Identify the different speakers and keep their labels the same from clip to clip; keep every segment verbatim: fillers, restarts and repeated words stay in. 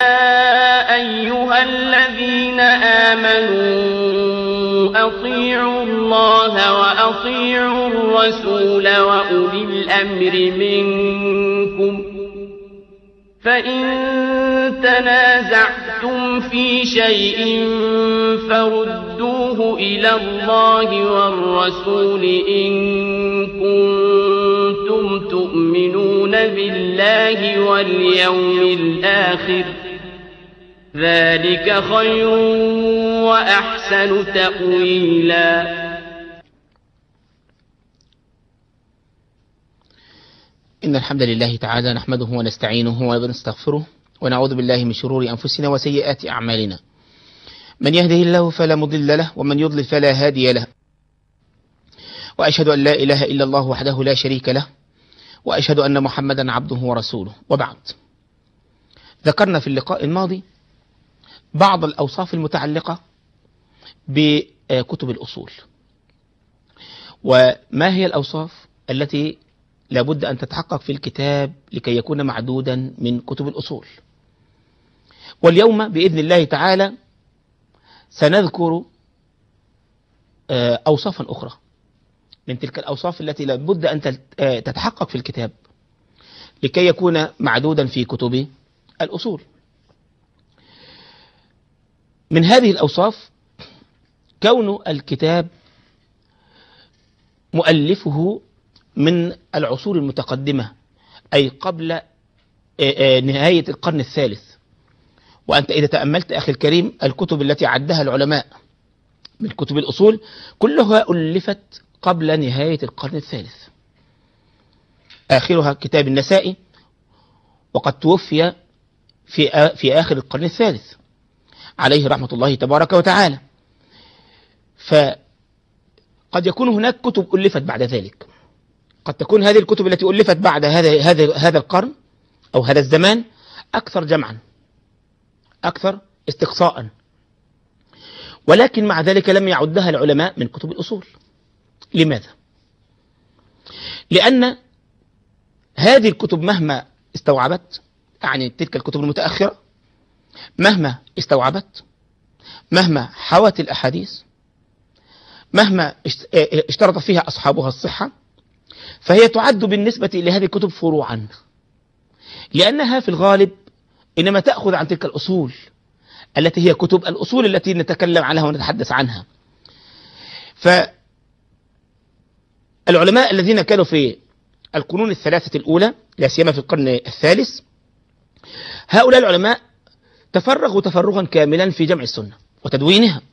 Speaker 1: أيها الذين آمنوا أطيعوا الله وأطيعوا الرسول وأولي الأمر منكم فإن تنازعتم في شيء فردوه إلى الله والرسول إن كنتم تؤمنون بالله واليوم الآخر ذلك خير وأحسن تأويلا.
Speaker 2: إن الحمد لله تعالى نحمده ونستعينه ونستغفره ونعوذ بالله من شرور أنفسنا وسيئات أعمالنا. من يهده الله فلا مضل له ومن يضلل فلا هادي له، وأشهد أن لا إله إلا الله وحده لا شريك له، وأشهد أن محمدا عبده ورسوله. وبعد، ذكرنا في اللقاء الماضي بعض الأوصاف المتعلقة بكتب الأصول، وما هي الأوصاف التي لابد أن تتحقق في الكتاب لكي يكون معدودا من كتب الأصول. واليوم بإذن الله تعالى سنذكر أوصافا أخرى من تلك الأوصاف التي لابد أن تتحقق في الكتاب لكي يكون معدودا في كتب الأصول. من هذه الأوصاف كون الكتاب مؤلفه من العصور المتقدمة، أي قبل نهاية القرن الثالث. وأنت إذا تأملت أخي الكريم الكتب التي عدها العلماء من كتب الأصول كلها ألفت قبل نهاية القرن الثالث، آخرها كتاب النسائي، وقد توفي في في آخر القرن الثالث عليه رحمة الله تبارك وتعالى. فقد يكون هناك كتب ألفت بعد ذلك، قد تكون هذه الكتب التي ألفت بعد هذا هذا هذا القرن أو هذا الزمان أكثر جمعا، أكثر استقصاء، ولكن مع ذلك لم يعدها العلماء من كتب الأصول. لماذا؟ لأن هذه الكتب مهما استوعبت، يعني تلك الكتب المتأخرة مهما استوعبت، مهما حوت الأحاديث، مهما اشترط فيها أصحابها الصحة، فهي تعد بالنسبة لهذه الكتب فروعا، لأنها في الغالب إنما تأخذ عن تلك الأصول التي هي كتب الأصول التي نتكلم عنها ونتحدث عنها. فالعلماء الذين كانوا في القرون الثلاثة الأولى لا سيما في القرن الثالث، هؤلاء العلماء تفرغوا تفرغا كاملا في جمع السنة وتدوينها،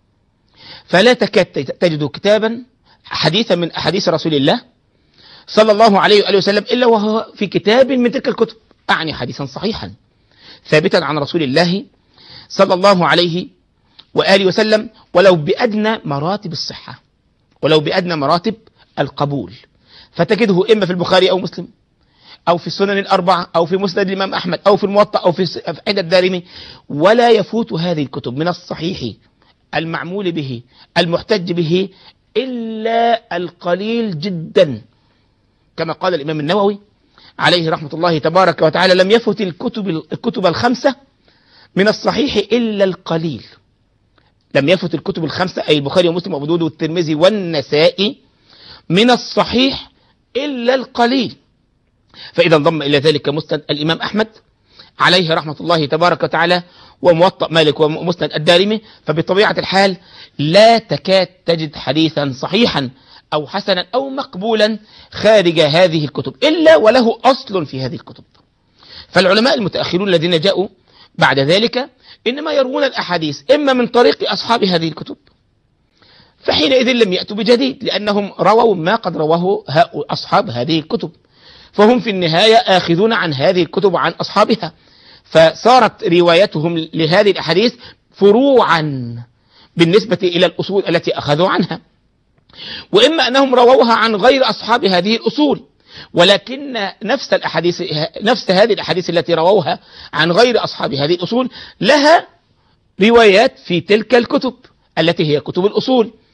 Speaker 2: فلا تكاد تجد كتابا حديثا من أحاديث رسول الله صلى الله عليه وآله وسلم إلا وهو في كتاب من تلك الكتب، أعني حديثا صحيحا ثابتا عن رسول الله صلى الله عليه وآله وسلم، ولو بأدنى مراتب الصحة، ولو بأدنى مراتب القبول، فتجده إما في البخاري أو مسلم أو في السنن الأربعة أو في مسند الإمام أحمد أو في الموطأ أو في عند الدارمي. ولا يفوت هذه الكتب من الصحيح المعمول به المحتج به إلا القليل جدا، كما قال الإمام النووي عليه رحمة الله تبارك وتعالى: لم يفت الكتب الكتب الخمسة من الصحيح إلا القليل. لم يفت الكتب الخمسة أي البخاري ومسلم وأبو داود والترمذي والنسائي من الصحيح إلا القليل. فإذا انضم إلى ذلك مسند الإمام أحمد عليه رحمة الله تبارك وتعالى وموطأ مالك ومسند الدارمي، فبطبيعة الحال لا تكاد تجد حديثا صحيحا أو حسنا أو مقبولا خارج هذه الكتب إلا وله أصل في هذه الكتب. فالعلماء المتأخرون الذين جاءوا بعد ذلك إنما يروون الأحاديث إما من طريق أصحاب هذه الكتب، فحينئذ لم يأتوا بجديد، لأنهم رووا ما قد رواه أصحاب هذه الكتب، فهم في النهاية آخذون عن هذه الكتب وعن أصحابها، فصارت روايتهم لهذه الأحاديث فروعا بالنسبة إلى الأصول التي أخذوا عنها. وإما أنهم رووها عن غير أصحاب هذه الأصول، ولكن نفس الأحاديث نفس هذه الأحاديث التي رووها عن غير أصحاب هذه الأصول لها روايات في تلك الكتب التي هي كتب الأصول.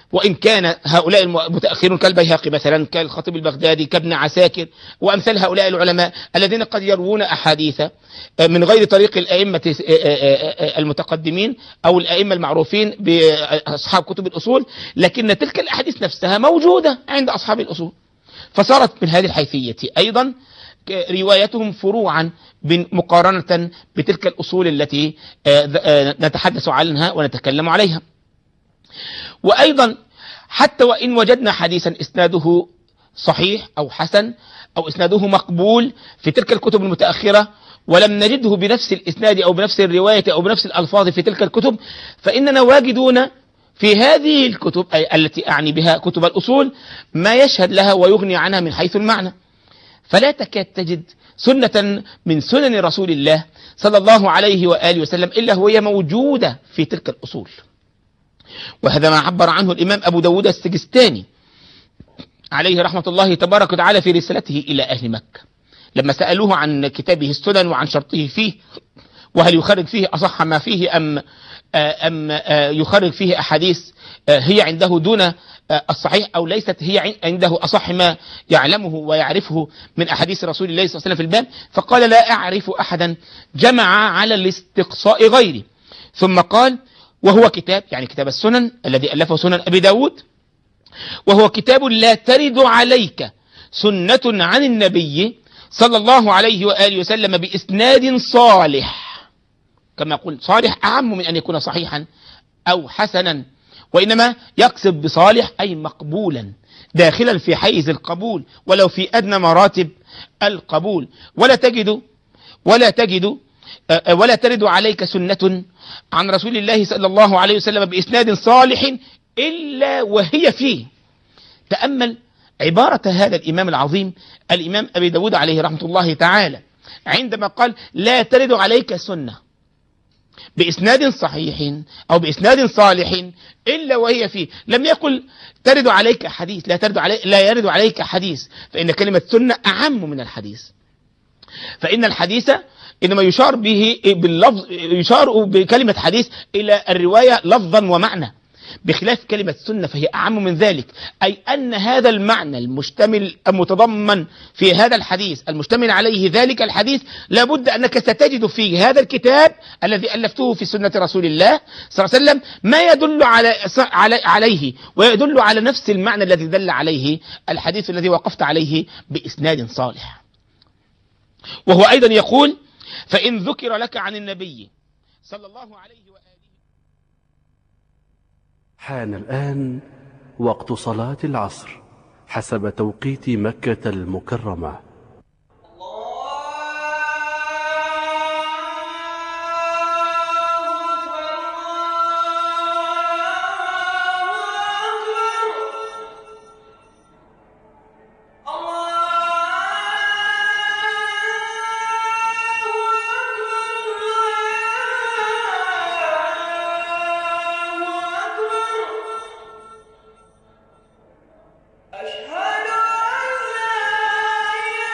Speaker 2: وإن كان هؤلاء المتأخرون كالبيهقي مثلا، كالخطيب البغدادي، كابن عساكر وأمثال هؤلاء العلماء الذين قد يروون أحاديث من غير طريق الأئمة المتقدمين أو الأئمة المعروفين بأصحاب كتب الأصول، لكن تلك الأحاديث نفسها موجودة عند أصحاب الأصول، فصارت من هذه الحيثية أيضا روايتهم فروعا مقارنة بتلك الأصول التي نتحدث عنها ونتكلم عليها. وأيضا حتى وإن وجدنا حديثا إسناده صحيح أو حسن أو إسناده مقبول في تلك الكتب المتأخرة، ولم نجده بنفس الإسناد أو بنفس الرواية أو بنفس الألفاظ في تلك الكتب، فإننا واجدون في هذه الكتب أي التي أعني بها كتب الأصول ما يشهد لها ويغني عنها من حيث المعنى. فلا تكاد تجد سنة من سنن رسول الله صلى الله عليه وآله وسلم إلا وهي موجودة في تلك الأصول. وهذا ما عبر عنه الإمام أبو داود السجستاني عليه رحمة الله تبارك وتعالى في رسالته إلى أهل مكة، لما سألوه عن كتابه السنن وعن شرطه فيه، وهل يخرج فيه أصح ما فيه أم أم يخرج فيه أحاديث هي عنده دون الصحيح، أو ليست هي عنده أصح ما يعلمه ويعرفه من أحاديث رسول الله صلى الله عليه وسلم في الباب. فقال: لا أعرف أحدا جمع على الاستقصاء غيري. ثم قال: وهو كتاب، يعني كتاب السنن الذي ألفه سنن أبي داود، وهو كتاب لا ترد عليك سنة عن النبي صلى الله عليه وآله وسلم بإسناد صالح. كما يقول صالح أعم من أن يكون صحيحا أو حسنا، وإنما يقصد بصالح أي مقبولا داخلا في حيز القبول ولو في أدنى مراتب القبول. ولا تجد ولا تجد ولا ترد عليك سنة عن رسول الله صلى الله عليه وسلم بإسناد صالح إلا وهي فيه. تأمل عبارة هذا الإمام العظيم الإمام أبي داود عليه رحمة الله تعالى عندما قال: لا ترد عليك سنة بإسناد صحيح أو بإسناد صالح إلا وهي فيه. لم يقل ترد عليك حديث، لا ترد علي لا يرد عليك حديث، فإن كلمة سنة أعم من الحديث. فإن الحديث إنما يشار به باللفظ، يشار بكلمة حديث إلى الرواية لفظا ومعنى، بخلاف كلمة سنة فهي أعم من ذلك، أي أن هذا المعنى المشتمل المتضمن في هذا الحديث المشتمل عليه ذلك الحديث لابد أنك ستجد في هذا الكتاب الذي ألفته في سنة رسول الله صلى الله عليه وسلم ما يدل على عليه ويدل على نفس المعنى الذي دل عليه الحديث الذي وقفت عليه بإسناد صالح. وهو أيضا يقول: فإن ذكر لك عن النبي صلى الله عليه وآله.
Speaker 3: حان الآن وقت صلاة العصر حسب توقيت مكة المكرمة.
Speaker 4: أشهد أن لا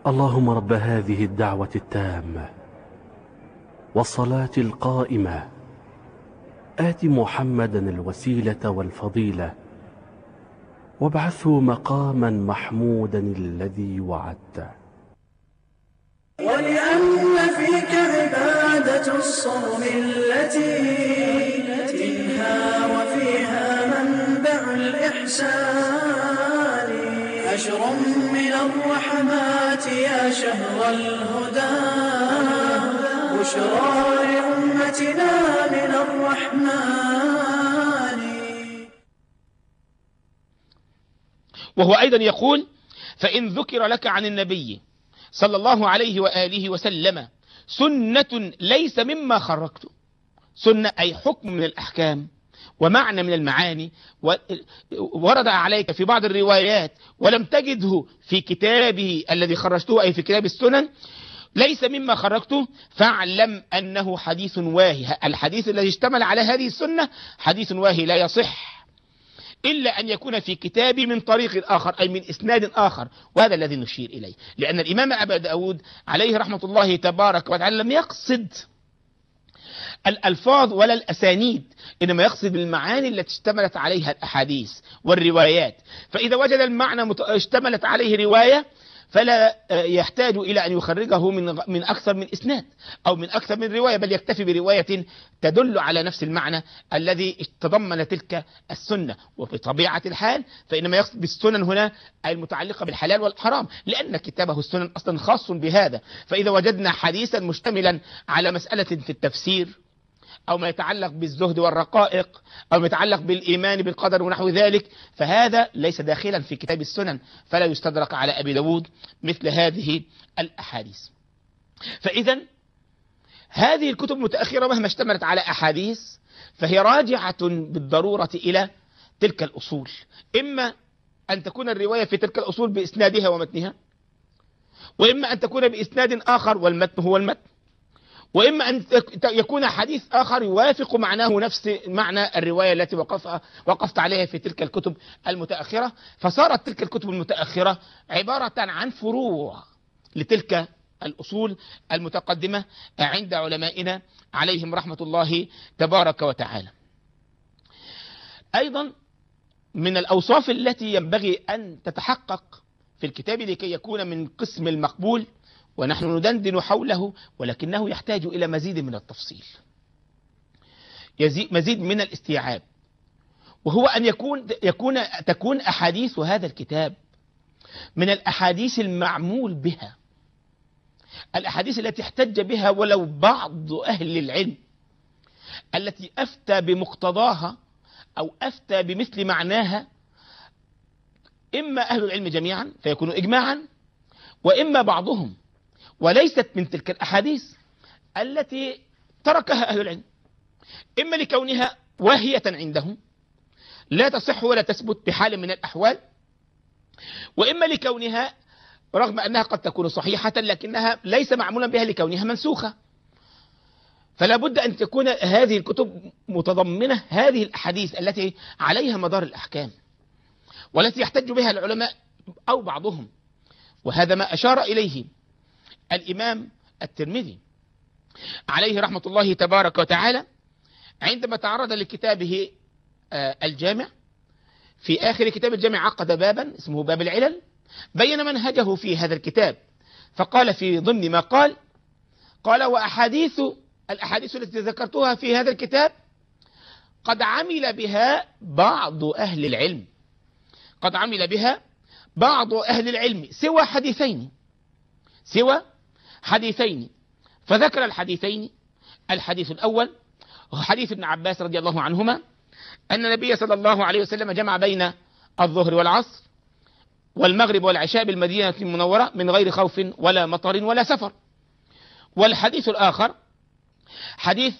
Speaker 3: اللهم رب هذه الدعوة التامة والصلاة القائمة آت محمدا الوسيلة والفضيلة وابعثه مقاما محمودا الذي وعدته.
Speaker 4: ولأن فيك عبادة الصوم التي منها وفيها منبع الإحسان، عشر من الرحمات يا شهر الهدى، بشرى لأمتنا من الرحمن.
Speaker 2: وهو أيضا يقول: فإن ذكر لك عن النبي صلى الله عليه وآله وسلم سنة ليس مما خرجته، سنة أي حكم من الأحكام ومعنى من المعاني ورد عليك في بعض الروايات ولم تجده في كتابه الذي خرجته أي في كتاب السنن، ليس مما خرجته، فاعلم أنه حديث واهي. الحديث الذي اشتمل على هذه السنة حديث واهي لا يصح إلا أن يكون في كتابي من طريق آخر أي من إسناد آخر، وهذا الذي نشير إليه. لأن الإمام أبا داود عليه رحمة الله تبارك وتعالى لم يقصد الألفاظ ولا الأسانيد، إنما يقصد المعاني التي اشتملت عليها الأحاديث والروايات. فإذا وجد المعنى اشتملت عليه رواية فلا يحتاج إلى أن يخرجه من من أكثر من إسناد أو من أكثر من رواية، بل يكتفي برواية تدل على نفس المعنى الذي تضمن تلك السنة. وبطبيعة الحال فإنما يقصد بالسنن هنا المتعلقة بالحلال والحرام، لأن كتابه السنن أصلا خاص بهذا. فإذا وجدنا حديثا مشتملا على مسألة في التفسير أو ما يتعلق بالزهد والرقائق أو ما يتعلق بالإيمان بالقدر ونحو ذلك، فهذا ليس داخلا في كتاب السنن، فلا يستدرك على أبي داود مثل هذه الأحاديث. فإذا هذه الكتب المتأخرة مهما اشتملت على أحاديث فهي راجعة بالضرورة إلى تلك الأصول، إما أن تكون الرواية في تلك الأصول بإسنادها ومتنها، وإما أن تكون بإسناد آخر والمتن هو المتن، وإما أن يكون حديث آخر يوافق معناه نفس معنى الرواية التي وقف وقفت عليها في تلك الكتب المتأخرة. فصارت تلك الكتب المتأخرة عبارة عن فروع لتلك الأصول المتقدمة عند علمائنا عليهم رحمة الله تبارك وتعالى. أيضا من الأوصاف التي ينبغي أن تتحقق في الكتاب لكي يكون من قسم المقبول، ونحن ندندن حوله ولكنه يحتاج إلى مزيد من التفصيل، مزيد من الاستيعاب، وهو أن يكون يكون تكون أحاديث هذا الكتاب من الأحاديث المعمول بها، الأحاديث التي احتج بها ولو بعض أهل العلم، التي أفتى بمقتضاها أو أفتى بمثل معناها إما أهل العلم جميعا فيكون إجماعا، وإما بعضهم، وليست من تلك الأحاديث التي تركها أهل العلم، إما لكونها واهية عندهم لا تصح ولا تثبت بحال من الأحوال، وإما لكونها رغم أنها قد تكون صحيحة لكنها ليس معمولا بها لكونها منسوخة. فلا بد أن تكون هذه الكتب متضمنة هذه الأحاديث التي عليها مدار الأحكام والتي يحتج بها العلماء أو بعضهم، وهذا ما أشار إليه الإمام الترمذي عليه رحمة الله تبارك وتعالى عندما تعرض لكتابه الجامع. في آخر كتاب الجامع عقد بابا اسمه باب العلل، بين منهجه في هذا الكتاب، فقال في ضمن ما قال قال وأحاديث الأحاديث التي ذكرتها في هذا الكتاب قد عمل بها بعض أهل العلم، قد عمل بها بعض أهل العلم سوى حديثين سوى حديثين فذكر الحديثين. الحديث الأول هو حديث ابن عباس رضي الله عنهما أن النبي صلى الله عليه وسلم جمع بين الظهر والعصر والمغرب والعشاء بالمدينة المنورة من غير خوف ولا مطر ولا سفر. والحديث الآخر حديث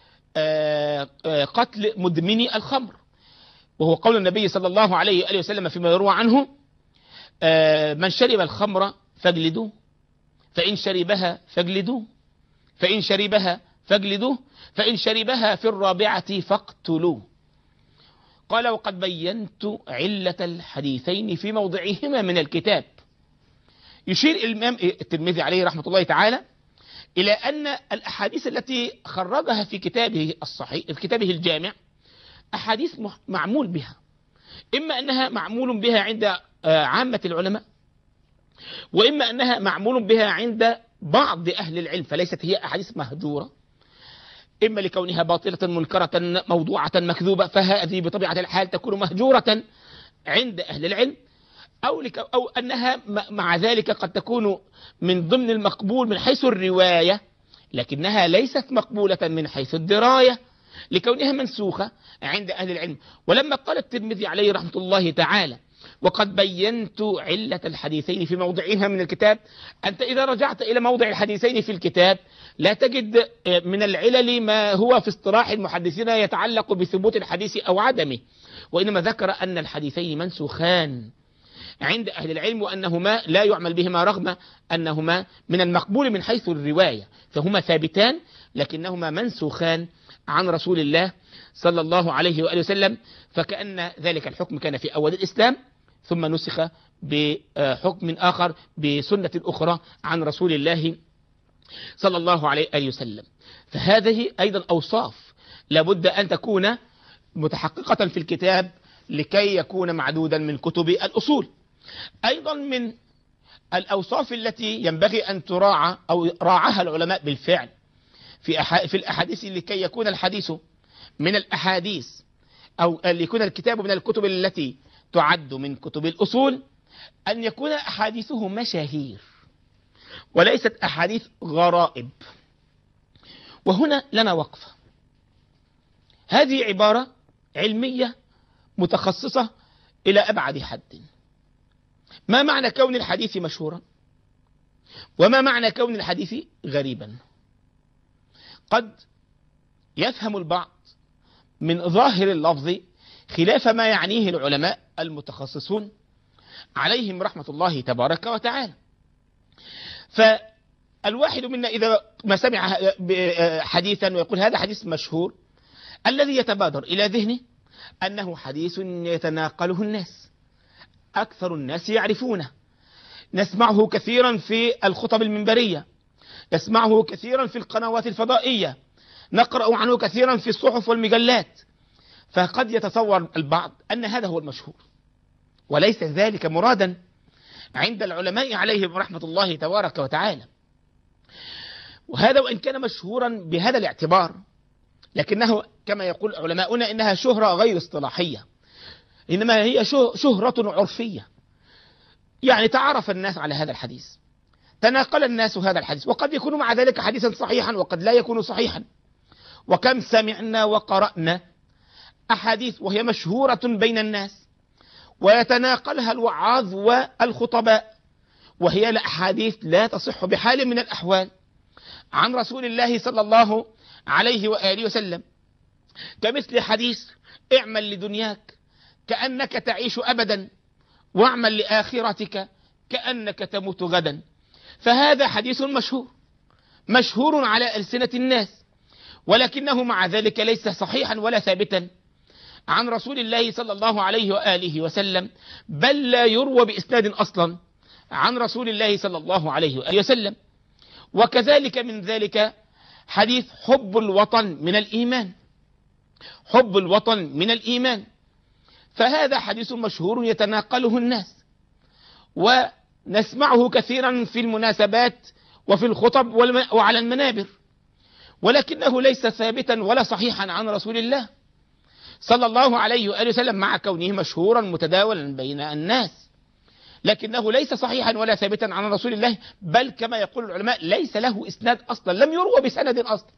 Speaker 2: قتل مدمني الخمر، وهو قول النبي صلى الله عليه وآله وسلم فيما يروى عنه من شرب الخمر فاجلدوه، فإن شربها فاجلدوه، فإن شربها فاجلدوه، فإن شربها في الرابعة فاقتلوه. قال وقد بينت علة الحديثين في موضعهما من الكتاب، يشير الإمام الترمذي عليه رحمة الله تعالى إلى أن الأحاديث التي خرجها في كتابه الصحيح في كتابه الجامع أحاديث معمول بها، إما أنها معمول بها عند عامة العلماء، وإما أنها معمول بها عند بعض أهل العلم، فليست هي أحاديث مهجورة، إما لكونها باطلة منكرة موضوعة مكذوبة، فهذه بطبيعة الحال تكون مهجورة عند أهل العلم، أو, لك أو أنها مع ذلك قد تكون من ضمن المقبول من حيث الرواية، لكنها ليست مقبولة من حيث الدراية لكونها منسوخة عند أهل العلم. ولما قال الترمذي عليه رحمة الله تعالى وقد بينت علة الحديثين في موضعها من الكتاب، أنت إذا رجعت إلى موضع الحديثين في الكتاب لا تجد من العلل ما هو في اصطلاح المحدثين يتعلق بثبوت الحديث أو عدمه، وإنما ذكر أن الحديثين منسوخان عند أهل العلم، وأنهما لا يعمل بهما رغم أنهما من المقبول من حيث الرواية، فهما ثابتان لكنهما منسوخان عن رسول الله صلى الله عليه وآله وسلم، فكأن ذلك الحكم كان في أول الإسلام ثم نسخ بحكم آخر بسنة أخرى عن رسول الله صلى الله عليه وآله وسلم. فهذه أيضا أوصاف لابد أن تكون متحققة في الكتاب لكي يكون معدودا من كتب الأصول. أيضا من الأوصاف التي ينبغي أن تراعى أو راعاها العلماء بالفعل في في الأحاديث لكي يكون الحديث من الأحاديث أو ليكون الكتاب من الكتب التي تعد من كتب الأصول، أن يكون أحاديثه مشاهير وليست أحاديث غرائب. وهنا لنا وقفة، هذه عبارة علمية متخصصة إلى أبعد حد. ما معنى كون الحديث مشهورا؟ وما معنى كون الحديث غريبا؟ قد يفهم البعض من ظاهر اللفظ خلاف ما يعنيه العلماء المتخصصون عليهم رحمة الله تبارك وتعالى. فالواحد منا إذا ما سمع حديثا ويقول هذا حديث مشهور، الذي يتبادر إلى ذهنه أنه حديث يتناقله الناس، أكثر الناس يعرفونه، نسمعه كثيرا في الخطب المنبرية، نسمعه كثيرا في القنوات الفضائية، نقرأ عنه كثيرا في الصحف والمجلات، فقد يتصور البعض أن هذا هو المشهور، وليس ذلك مرادا عند العلماء عليهم رحمة الله تبارك وتعالى. وهذا وإن كان مشهورا بهذا الاعتبار، لكنه كما يقول علماؤنا إنها شهرة غير اصطلاحية، إنما هي شهرة عرفية، يعني تعرف الناس على هذا الحديث، تناقل الناس هذا الحديث، وقد يكون مع ذلك حديثا صحيحا وقد لا يكون صحيحا. وكم سمعنا وقرأنا أحاديث وهي مشهورة بين الناس ويتناقلها الوعاظ والخطباء، وهي الأحاديث لا تصح بحال من الأحوال عن رسول الله صلى الله عليه وآله وسلم، كمثل حديث اعمل لدنياك كأنك تعيش أبدا واعمل لآخرتك كأنك تموت غدا. فهذا حديث مشهور مشهور على ألسنة الناس، ولكنه مع ذلك ليس صحيحا ولا ثابتا عن رسول الله صلى الله عليه وآله وسلم، بل لا يروى بإسناد أصلا عن رسول الله صلى الله عليه وآله وسلم. وكذلك من ذلك حديث حب الوطن من الإيمان، حب الوطن من الإيمان، فهذا حديث مشهور يتناقله الناس ونسمعه كثيرا في المناسبات وفي الخطب وعلى المنابر، ولكنه ليس ثابتا ولا صحيحا عن رسول الله صلى الله عليه وآله وسلم، مع كونه مشهورا متداولا بين الناس، لكنه ليس صحيحا ولا ثابتا عن رسول الله، بل كما يقول العلماء ليس له إسناد أصلا، لم يروى بسند أصلا.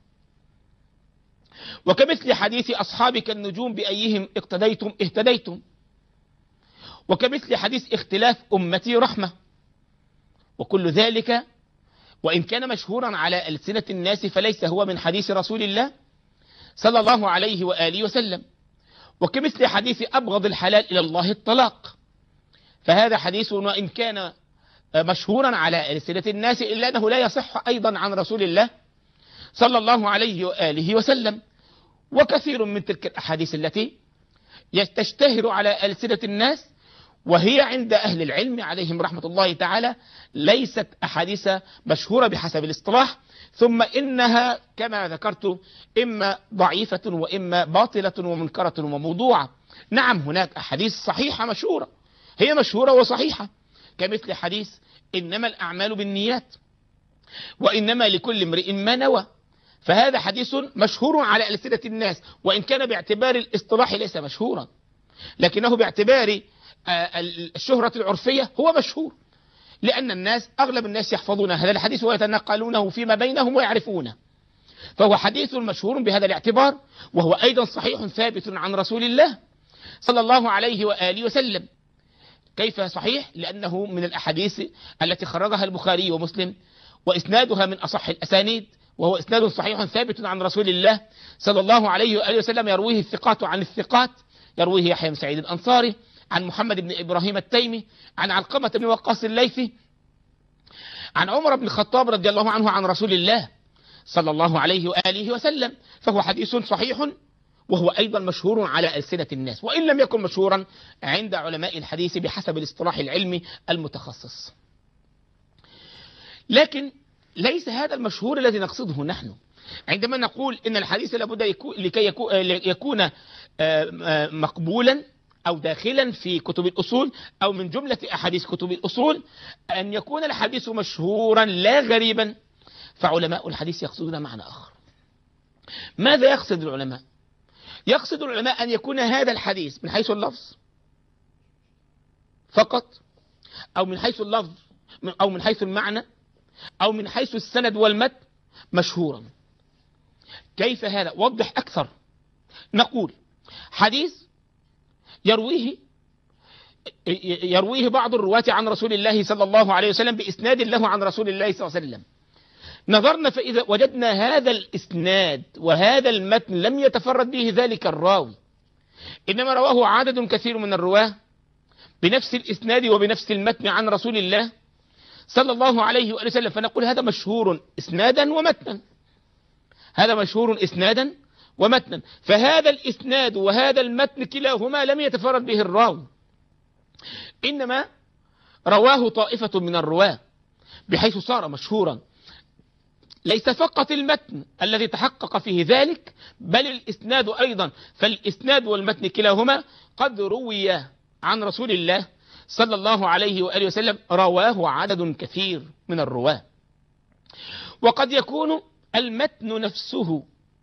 Speaker 2: وكمثل حديث أصحابك النجوم بأيهم اقتديتم اهتديتم، وكمثل حديث اختلاف أمتي رحمة، وكل ذلك وإن كان مشهورا على ألسنة الناس فليس هو من حديث رسول الله صلى الله عليه وآله وسلم. وكمثل حديث أبغض الحلال إلى الله الطلاق، فهذا حديث وإن كان مشهورا على ألسنة الناس إلا أنه لا يصح أيضا عن رسول الله صلى الله عليه وآله وسلم. وكثير من تلك الأحاديث التي تشتهر على ألسنة الناس وهي عند أهل العلم عليهم رحمة الله تعالى ليست أحاديث مشهورة بحسب الاصطلاح، ثم إنها كما ذكرت إما ضعيفة وإما باطلة ومنكرة وموضوعة. نعم هناك أحاديث صحيحة مشهورة، هي مشهورة وصحيحة، كمثل حديث إنما الأعمال بالنيات وإنما لكل امرئ ما نوى، فهذا حديث مشهور على ألسنة الناس، وإن كان باعتبار الاصطلاح ليس مشهورا، لكنه باعتبار الشهرة العرفية هو مشهور، لأن الناس أغلب الناس يحفظون هذا الحديث ويتنقلونه فيما بينهم ويعرفونه، فهو حديث مشهور بهذا الاعتبار، وهو أيضا صحيح ثابت عن رسول الله صلى الله عليه وآله وسلم. كيف صحيح؟ لأنه من الأحاديث التي خرجها البخاري ومسلم، وإسنادها من أصح الأسانيد، وهو إسناد صحيح ثابت عن رسول الله صلى الله عليه وآله وسلم، يرويه الثقات عن الثقات، يرويه يحيى بن سعيد الأنصاري عن محمد بن إبراهيم التيمي عن علقمة بن وقاص الليثي عن عمر بن الخطاب رضي الله عنه عن رسول الله صلى الله عليه وآله وسلم، فهو حديث صحيح وهو أيضا مشهور على ألسنة الناس، وإن لم يكن مشهورا عند علماء الحديث بحسب الاصطلاح العلمي المتخصص. لكن ليس هذا المشهور الذي نقصده نحن عندما نقول إن الحديث لابد لكي يكون مقبولا أو داخلا في كتب الأصول أو من جملة أحاديث كتب الأصول أن يكون الحديث مشهورا لا غريبا، فعلماء الحديث يقصدون معنى آخر. ماذا يقصد العلماء؟ يقصد العلماء أن يكون هذا الحديث من حيث اللفظ فقط، أو من حيث اللفظ أو من حيث المعنى أو من حيث السند والمتن مشهورا. كيف هذا؟ وضح أكثر. نقول حديث يرويه يرويه بعض الرواة عن رسول الله صلى الله عليه وسلم بإسناد له عن رسول الله صلى الله عليه وسلم، نظرنا فإذا وجدنا هذا الإسناد وهذا المتن لم يتفرد به ذلك الراوي، إنما رواه عدد كثير من الرواة بنفس الإسناد وبنفس المتن عن رسول الله صلى الله عليه وآله وسلم، فنقول هذا مشهور إسنادا ومتنا، هذا مشهور إسنادا ومتنا، فهذا الإسناد وهذا المتن كلاهما لم يتفرد به الراوي، إنما رواه طائفة من الرواة بحيث صار مشهورا. ليس فقط المتن الذي تحقق فيه ذلك، بل الإسناد أيضا، فالإسناد والمتن كلاهما قد روي عن رسول الله صلى الله عليه وآله وسلم، رواه عدد كثير من الرواة. وقد يكون المتن نفسه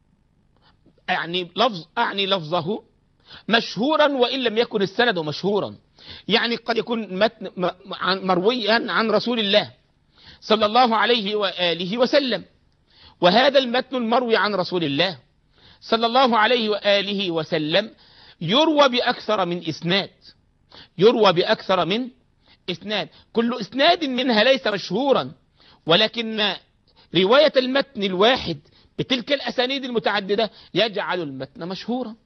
Speaker 2: يعني لفظ أعني لفظه مشهورا وإن لم يكن السند مشهورا، يعني قد يكون متن مرويا عن رسول الله صلى الله عليه وآله وسلم، وهذا المتن المروي عن رسول الله صلى الله عليه وآله وسلم يروى بأكثر من إسناد، يروى بأكثر من إسناد، كل إسناد منها ليس مشهورا، ولكن رواية المتن الواحد بتلك الأسانيد المتعددة يجعل المتن مشهورا.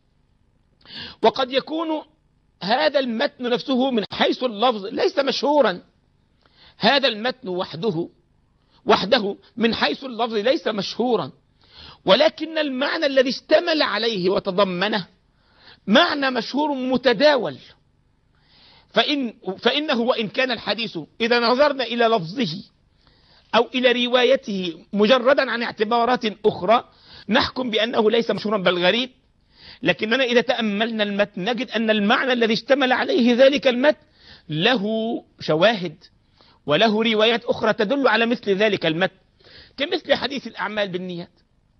Speaker 2: وقد يكون هذا المتن نفسه من حيث اللفظ ليس مشهورا، هذا المتن وحده وحده من حيث اللفظ ليس مشهورا، ولكن المعنى الذي اشتمل عليه وتضمنه معنى مشهور متداول، فإن فإنه وإن كان الحديث إذا نظرنا إلى لفظه أو إلى روايته مجردا عن اعتبارات أخرى نحكم بأنه ليس مشهورا بل غريب، لكننا إذا تأملنا المتن نجد أن المعنى الذي اشتمل عليه ذلك المتن له شواهد وله روايات أخرى تدل على مثل ذلك المتن، كمثل حديث الأعمال بالنيات.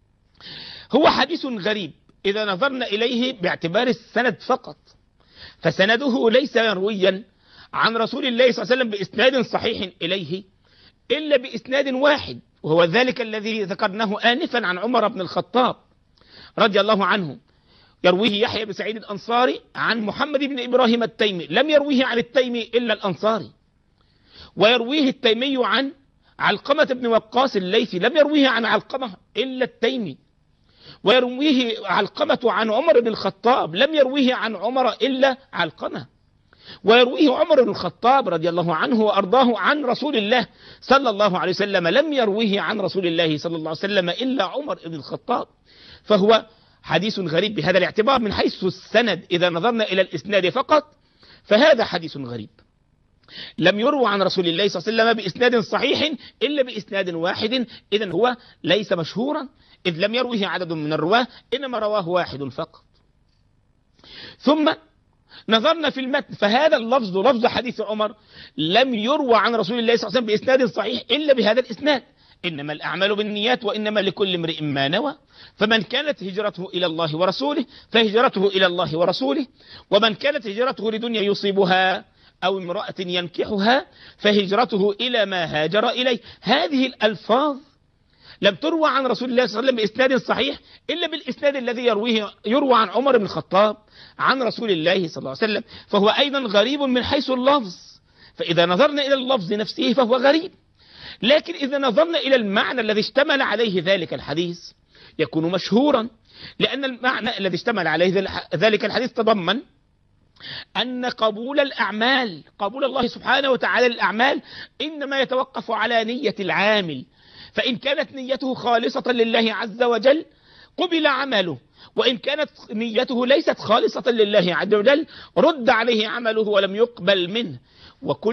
Speaker 2: هو حديث غريب إذا نظرنا إليه باعتبار السند فقط، فسنده ليس مرويا عن رسول الله صلى الله عليه وسلم بإسناد صحيح إليه إلا بإسناد واحد، وهو ذلك الذي ذكرناه آنفا عن عمر بن الخطاب رضي الله عنه، يرويه يحيى بن سعيد الأنصاري عن محمد بن إبراهيم التيمي، لم يرويه عن التيمي إلا الأنصاري، ويرويه التيمي عن علقمة بن وقاص الليثي، لم يرويه عن علقمة إلا التيمي، ويرويه علقمة عن عمر بن الخطاب، لم يرويه عن عمر إلا علقمة، ويرويه عمر بن الخطاب رضي الله عنه وأرضاه عن رسول الله صلى الله عليه وسلم، لم يرويه عن رسول الله صلى الله عليه وسلم إلا عمر بن الخطاب. فهو حديث غريب بهذا الاعتبار من حيث السند إذا نظرنا إلى الإسناد فقط، فهذا حديث غريب لم يروى عن رسول الله صلى الله عليه وسلم بإسناد صحيح إلا بإسناد واحد، إذن هو ليس مشهورا إذ لم يروه عدد من الرواه، إنما رواه واحد فقط. ثم نظرنا في المتن، فهذا اللفظ لفظ حديث عمر لم يروى عن رسول الله صلى الله عليه وسلم بإسناد صحيح إلا بهذا الإسناد: إنما الأعمال بالنيات وإنما لكل امرئ ما نوى، فمن كانت هجرته إلى الله ورسوله فهجرته إلى الله ورسوله، ومن كانت هجرته لدنيا يصيبها أو امرأة ينكحها فهجرته إلى ما هاجر إليه. هذه الألفاظ لم تروى عن رسول الله صلى الله عليه وسلم بإسناد صحيح إلا بالإسناد الذي يرويه يروى عن عمر بن الخطاب عن رسول الله صلى الله عليه وسلم، فهو أيضا غريب من حيث اللفظ. فإذا نظرنا إلى اللفظ نفسه فهو غريب، لكن إذا نظرنا إلى المعنى الذي اشتمل عليه ذلك الحديث يكون مشهورا، لأن المعنى الذي اشتمل عليه ذلك الحديث تضمن أن قبول الأعمال، قبول الله سبحانه وتعالى للأعمال، إنما يتوقف على نية العامل، فإن كانت نيته خالصة لله عز وجل قبل عمله، وإن كانت نيته ليست خالصة لله عز وجل رد عليه عمله ولم يقبل منه. وكل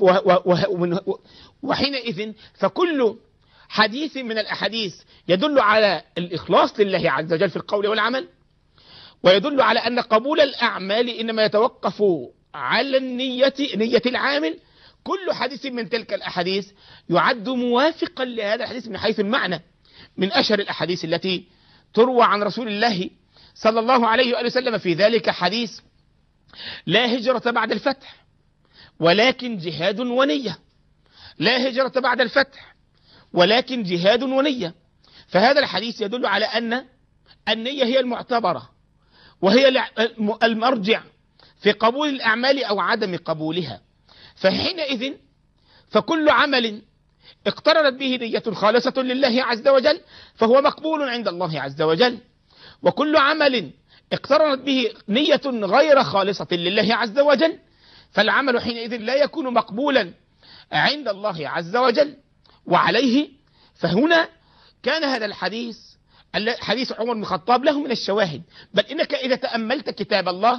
Speaker 2: وحينئذ فكل حديث من الأحاديث يدل على الإخلاص لله عز وجل في القول والعمل، ويدل على أن قبول الأعمال إنما يتوقف على النية، نية العامل. كل حديث من تلك الأحاديث يعد موافقا لهذا الحديث من حيث المعنى. من أشهر الأحاديث التي تروى عن رسول الله صلى الله عليه وآله وسلم في ذلك حديث: لا هجرة بعد الفتح ولكن جهاد ونية. لا هجرة بعد الفتح ولكن جهاد ونية. فهذا الحديث يدل على أن النية هي المعتبرة وهي المرجع في قبول الأعمال أو عدم قبولها. فحينئذ فكل عمل اقترنت به نية خالصة لله عز وجل فهو مقبول عند الله عز وجل، وكل عمل اقترنت به نية غير خالصة لله عز وجل فالعمل حينئذ لا يكون مقبولا عند الله عز وجل. وعليه فهنا كان هذا الحديث حديث عمر بن الخطاب له من الشواهد، بل إنك إذا تأملت كتاب الله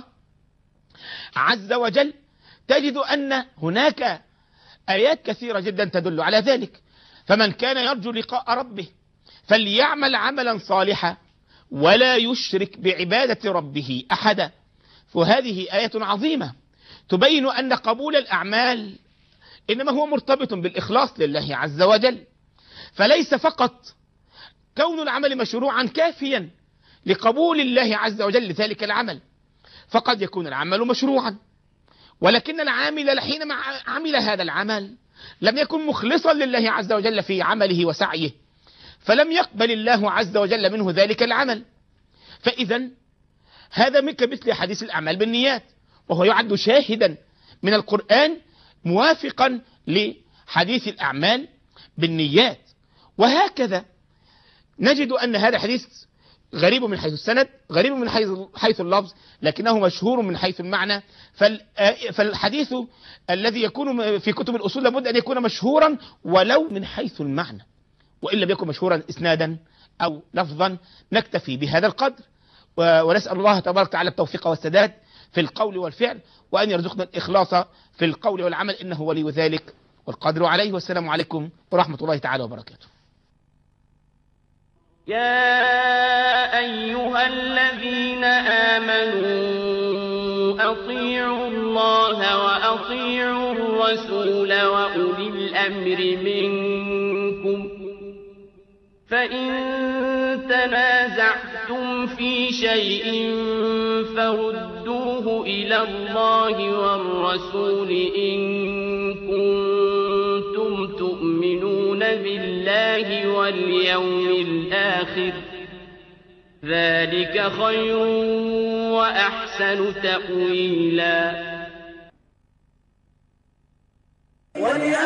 Speaker 2: عز وجل تجد أن هناك آيات كثيرة جدا تدل على ذلك. فمن كان يرجو لقاء ربه فليعمل عملا صالحا ولا يشرك بعبادة ربه أحدا. وهذه آية عظيمة تبين أن قبول الأعمال إنما هو مرتبط بالإخلاص لله عز وجل، فليس فقط كون العمل مشروعا كافيا لقبول الله عز وجل لذلك العمل، فقد يكون العمل مشروعا ولكن العامل حينما عمل هذا العمل لم يكن مخلصا لله عز وجل في عمله وسعيه، فلم يقبل الله عز وجل منه ذلك العمل. فإذا هذا من كمثل حديث الأعمال بالنيات، وهو يعد شاهدا من القرآن موافقا لحديث الأعمال بالنيات. وهكذا نجد أن هذا حديث غريب من حيث السند، غريب من حيث اللفظ، لكنه مشهور من حيث المعنى. فالحديث الذي يكون في كتب الأصول لابد أن يكون مشهورا ولو من حيث المعنى، وإن لم يكن مشهورا إسنادا أو لفظا. نكتفي بهذا القدر ونسأل الله تبارك وتعالى التوفيق والسداد في القول والفعل، وأن يرزقنا الإخلاص في القول والعمل إنه ولي ذلك والقادر عليه. والسلام عليكم ورحمة الله تعالى وبركاته.
Speaker 1: يا أيها الذين آمنوا أطيعوا الله وأطيعوا الرسول وأولي الأمر منكم، فإن تنازعتم في شيء فردوه إلى الله والرسول إن كنتم تؤمنون بالله واليوم الآخر، ذلك خير وأحسن تأويلا.